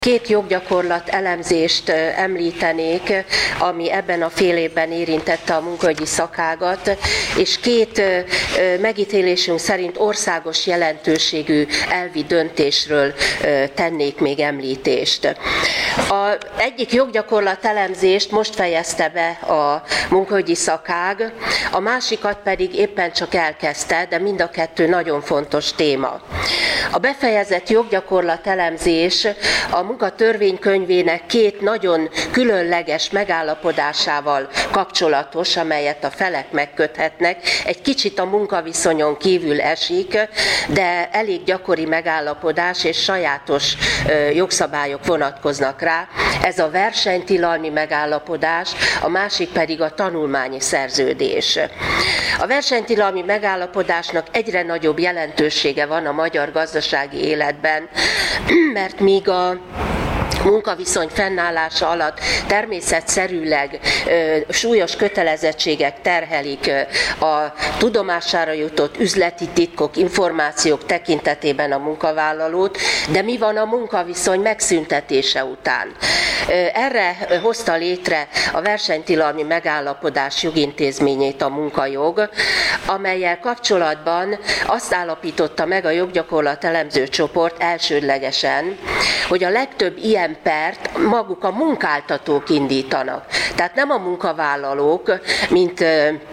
Két joggyakorlat elemzést említenék, ami ebben a fél évben érintette a munkaügyi szakágat, és két megítélésünk szerint országos jelentőségű elvi döntésről tennék még említést. Az egyik joggyakorlat elemzést most fejezte be a munkaügyi szakág, a másikat pedig éppen csak elkezdte, de mind a kettő nagyon fontos téma. A befejezett joggyakorlat elemzés a munkatörvénykönyvének két nagyon különleges megállapodásával kapcsolatos, amelyet a felek megköthetnek. Egy kicsit a munkaviszonyon kívül esik, de elég gyakori megállapodás és sajátos jogszabályok vonatkoznak rá. Ez a versenytilalmi megállapodás, a másik pedig a tanulmányi szerződés. A versenytilalmi megállapodásnak egyre nagyobb jelentősége van a magyar gazdasági életben, mert míg a munkaviszony fennállása alatt természetszerűleg súlyos kötelezettségek terhelik a tudomására jutott üzleti titkok, információk tekintetében a munkavállalót, de mi van a munkaviszony megszüntetése után? Erre hozta létre a versenytilalmi megállapodás jogintézményét a munkajog, amellyel kapcsolatban azt állapította meg a joggyakorlat elemző csoport elsődlegesen, hogy a legtöbb ilyen pert maguk a munkáltatók indítanak. Tehát nem a munkavállalók, mint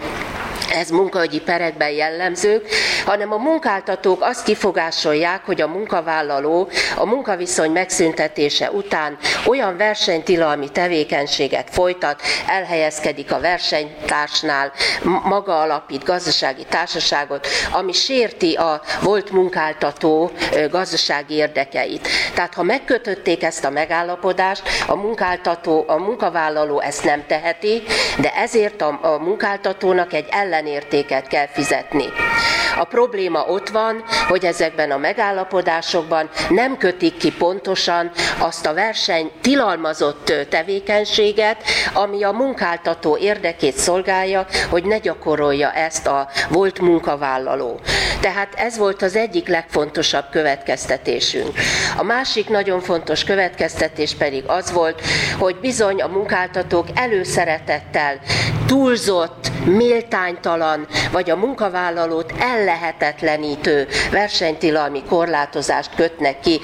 ez munkaügyi perekben jellemző, hanem a munkáltatók azt kifogásolják, hogy a munkavállaló a munkaviszony megszüntetése után olyan versenytilalmi tevékenységet folytat, elhelyezkedik a versenytársnál, maga alapít gazdasági társaságot, ami sérti a volt munkáltató gazdasági érdekeit. Tehát ha megkötötték ezt a megállapodást, a munkavállaló ezt nem teheti, de ezért a munkáltatónak egy ellenértéket kell fizetni. A probléma ott van, hogy ezekben a megállapodásokban nem kötik ki pontosan azt a verseny tilalmazott tevékenységet, ami a munkáltató érdekét szolgálja, hogy ne gyakorolja ezt a volt munkavállaló. Tehát ez volt az egyik legfontosabb következtetésünk. A másik nagyon fontos következtetés pedig az volt, hogy bizony a munkáltatók előszeretettel túlzott, méltánytalan, vagy a munkavállalót ellehetetlenítő versenytilalmi korlátozást kötnek ki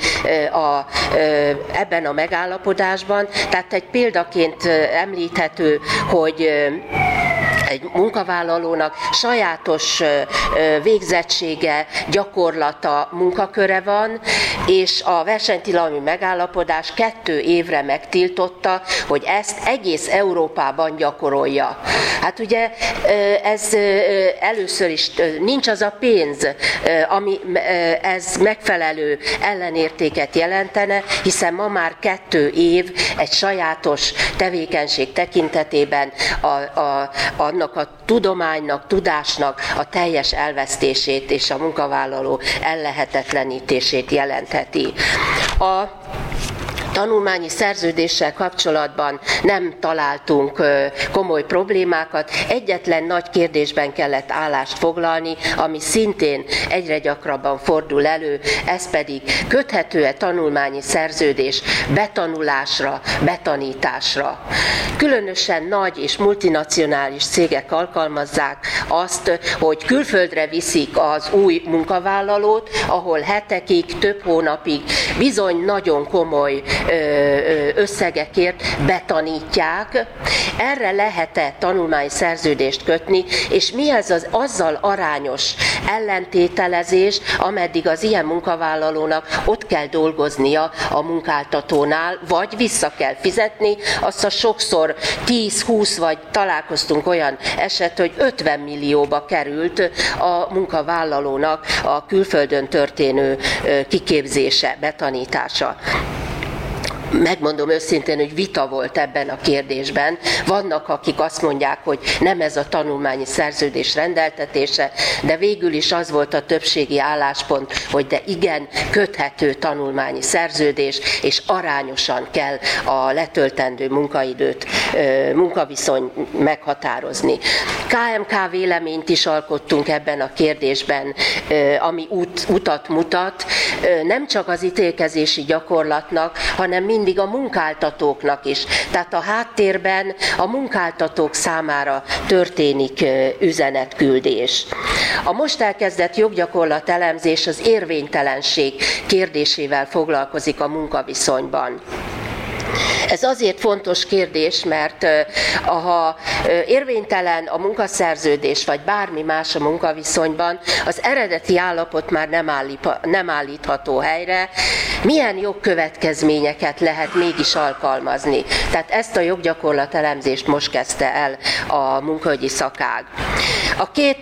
ebben a megállapodásban. Tehát egy példaként említhető, hogy egy munkavállalónak sajátos végzettsége, gyakorlata, munkaköre van, és a versenytilalmi megállapodás 2 évre megtiltotta, hogy ezt egész Európában gyakorolja. Hát ugye ez először is nincs az a pénz, ami ez megfelelő ellenértéket jelentene, hiszen ma már 2 év egy sajátos tevékenység tekintetében annak a tudománynak, tudásnak a teljes elvesztését és a munkavállaló ellehetetlenítését jelentheti. A tanulmányi szerződéssel kapcsolatban nem találtunk komoly problémákat. Egyetlen nagy kérdésben kellett állást foglalni, ami szintén egyre gyakrabban fordul elő, ez pedig köthető-e tanulmányi szerződés betanulásra, betanításra. Különösen nagy és multinacionális cégek alkalmazzák azt, hogy külföldre viszik az új munkavállalót, ahol hetekig, több hónapig bizony nagyon komoly összegekért betanítják. Erre lehet-e tanulmányi szerződést kötni, és mi ez az azzal arányos ellentételezés, ameddig az ilyen munkavállalónak ott kell dolgoznia a munkáltatónál, vagy vissza kell fizetni azt a sokszor 10-20, vagy találkoztunk olyan eset, hogy 50 millióba került a munkavállalónak a külföldön történő kiképzése, betanítása. Megmondom őszintén, hogy vita volt ebben a kérdésben. Vannak, akik azt mondják, hogy nem ez a tanulmányi szerződés rendeltetése, de végül is az volt a többségi álláspont, hogy de igen, köthető tanulmányi szerződés, és arányosan kell a letöltendő munkaidőt, munkaviszony meghatározni. KMK véleményt is alkottunk ebben a kérdésben, ami úgy utat mutat, nem csak az ítélkezési gyakorlatnak, hanem mindig a munkáltatóknak is. Tehát a háttérben a munkáltatók számára történik üzenetküldés. A most elkezdett joggyakorlat elemzés az érvénytelenség kérdésével foglalkozik a munkaviszonyban. Ez azért fontos kérdés, mert ha érvénytelen a munkaszerződés, vagy bármi más a munkaviszonyban, az eredeti állapot már nem állítható helyre, milyen jogkövetkezményeket lehet mégis alkalmazni. Tehát ezt a joggyakorlat elemzést most kezdte el a munkaügyi szakág. A két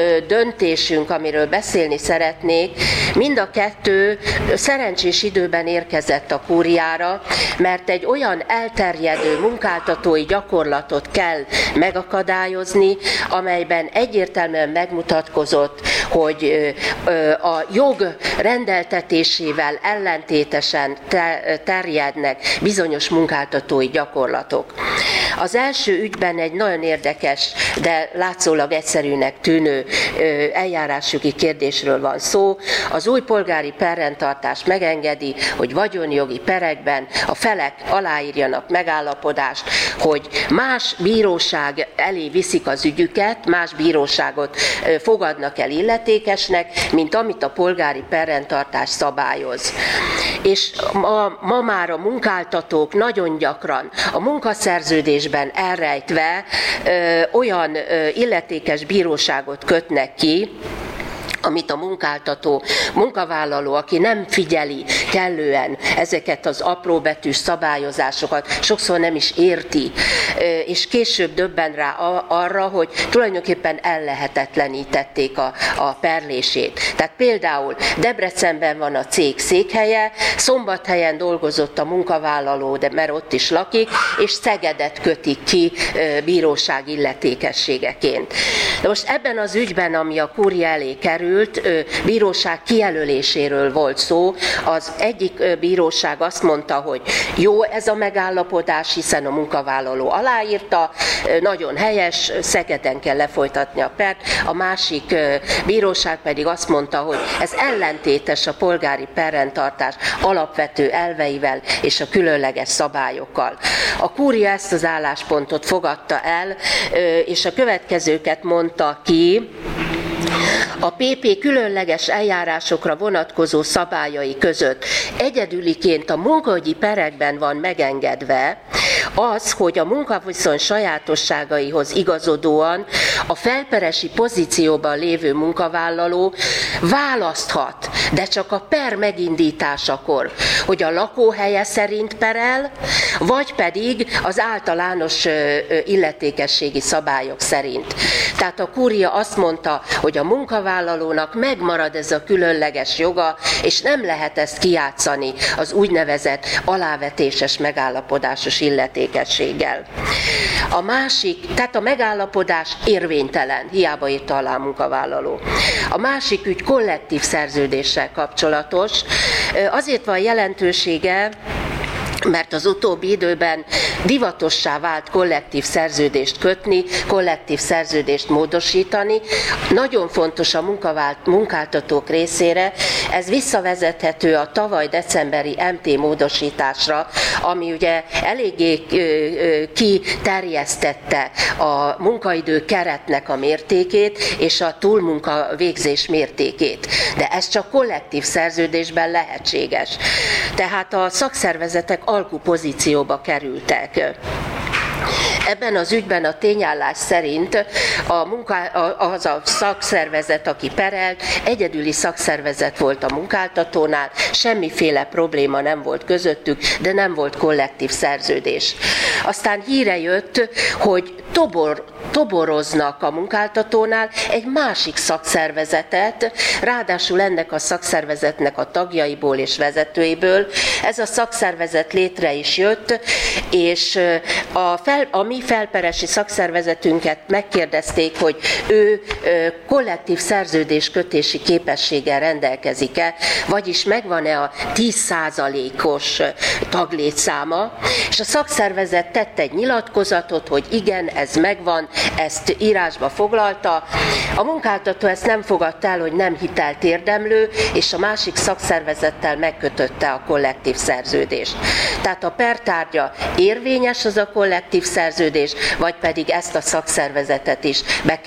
döntésünk, amiről beszélni szeretnék, mind a kettő szerencsés időben érkezett a kúriára, mert egy olyan elterjedő munkáltatói gyakorlatot kell megakadályozni, amelyben egyértelműen megmutatkozott, hogy a jog rendeltetésével ellentétesen terjednek bizonyos munkáltatói gyakorlatok. Az első ügyben egy nagyon érdekes, de látszólag egyszerűnek tűnő eljárásjogi kérdésről van szó. Az új polgári perrendtartás megengedi, hogy vagyonjogi perekben a felek aláírjanak megállapodást, hogy más bíróság elé viszik az ügyüket, más bíróságot fogadnak el illetékesnek, mint amit a polgári perrendtartás szabályoz. És ma már a munkáltatók nagyon gyakran a munkaszerződésben elrejtve olyan illetékes bíróságot kötnek ki, amit a munkavállaló, aki nem figyeli kellően ezeket az apróbetűs szabályozásokat, sokszor nem is érti, és később döbben rá arra, hogy tulajdonképpen ellehetetlenítették a perlését. Tehát például Debrecenben van a cég székhelye, Szombathelyen dolgozott a munkavállaló, de mert ott is lakik, és Szegedet kötik ki bíróság illetékességeként. De most ebben az ügyben, ami a kúria elé került, bíróság kijelöléséről volt szó. Az egyik bíróság azt mondta, hogy jó ez a megállapodás, hiszen a munkavállaló aláírta, nagyon helyes, Szegeden kell lefolytatni a pert. A másik bíróság pedig azt mondta, hogy ez ellentétes a polgári perrendtartás alapvető elveivel és a különleges szabályokkal. A kúria ezt az álláspontot fogadta el, és a következőket mondta ki: a PP különleges eljárásokra vonatkozó szabályai között egyedüliként a munkaügyi perekben van megengedve az, hogy a munkaviszony sajátosságaihoz igazodóan a felperesi pozícióban lévő munkavállaló választhat, de csak a per megindításakor, hogy a lakóhelye szerint perel, vagy pedig az általános illetékességi szabályok szerint. Tehát a kúria azt mondta, hogy a munkavállalónak megmarad ez a különleges joga, és nem lehet ezt kijátszani az úgynevezett alávetéses megállapodásos illetékességgel. A másik, tehát a megállapodás érvénytelen, hiába írta alá a munkavállaló. A másik ügy kollektív szerződéssel kapcsolatos. Azért van jelentősége, mert az utóbbi időben divatossá vált kollektív szerződést kötni, kollektív szerződést módosítani. Nagyon fontos a munkáltatók részére, ez visszavezethető a tavaly decemberi MT módosításra, ami ugye eléggé kiterjesztette a munkaidő keretnek a mértékét és a túlmunka végzés mértékét. De ez csak kollektív szerződésben lehetséges. Tehát a szakszervezetek alkupozícióba kerültek. Ebben az ügyben a tényállás szerint az a szakszervezet, aki perelt, egyedüli szakszervezet volt a munkáltatónál, semmiféle probléma nem volt közöttük, de nem volt kollektív szerződés. Aztán híre jött, hogy toboroznak a munkáltatónál egy másik szakszervezetet, ráadásul ennek a szakszervezetnek a tagjaiból és vezetőiből. Ez a szakszervezet létre is jött, és a A mi felperesi szakszervezetünket megkérdezték, hogy ő kollektív szerződéskötési képességgel rendelkezik-e, vagyis megvan-e a 10%-os taglétszáma, és a szakszervezet tett egy nyilatkozatot, hogy igen, ez megvan, ezt írásba foglalta. A munkáltató ezt nem fogadta el, hogy nem hitelt érdemlő, és a másik szakszervezettel megkötötte a kollektív szerződést. Tehát a per tárgya érvényes az a kollektív szerződés, vagy pedig ezt a szakszervezetet is be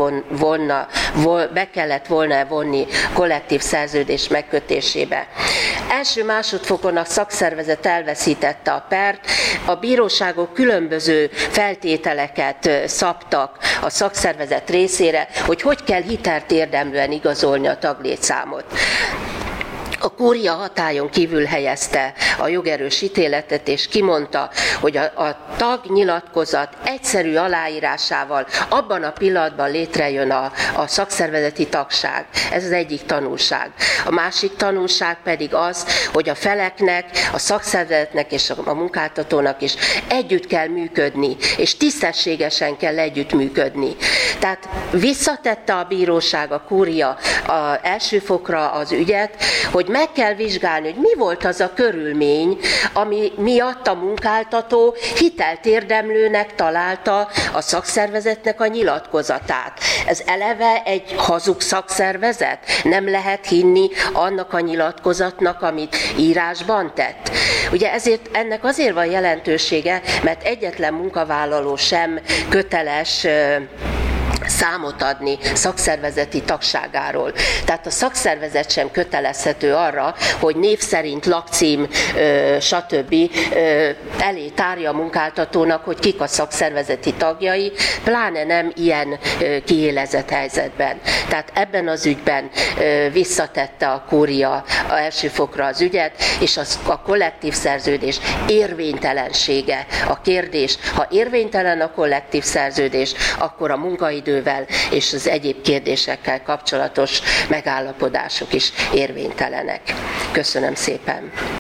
kellett volna vonni kollektív szerződés megkötésébe. Első másodfokon a szakszervezet elveszítette a pert, a bíróságok különböző feltételeket szabtak a szakszervezet részére, hogy kell hitelt érdemlően igazolni a taglétszámot. A kúria hatályon kívül helyezte a jogerős ítéletet, és kimondta, hogy a tagnyilatkozat egyszerű aláírásával abban a pillanatban létrejön a szakszervezeti tagság. Ez az egyik tanulság. A másik tanulság pedig az, hogy a feleknek, a szakszervezetnek és a munkáltatónak is együtt kell működni, és tisztességesen kell együttműködni. Tehát visszatette a bíróság, a kúria első fokra az ügyet, hogy meg kell vizsgálni, hogy mi volt az a körülmény, ami miatt a munkáltató hitelt érdemlőnek találta a szakszervezetnek a nyilatkozatát. Ez eleve egy hazug szakszervezet? Nem lehet hinni annak a nyilatkozatnak, amit írásban tett? Ugye ennek azért van jelentősége, mert egyetlen munkavállaló sem köteles számot adni szakszervezeti tagságáról. Tehát a szakszervezet sem kötelezhető arra, hogy név szerint, lakcím, stb. Elé tárja a munkáltatónak, hogy kik a szakszervezeti tagjai, pláne nem ilyen kiélezett helyzetben. Tehát ebben az ügyben visszatette a kúria első fokra az ügyet, és a kollektív szerződés érvénytelensége a kérdés. Ha érvénytelen a kollektív szerződés, akkor a munkaidővel és az egyéb kérdésekkel kapcsolatos megállapodások is érvénytelenek. Köszönöm szépen!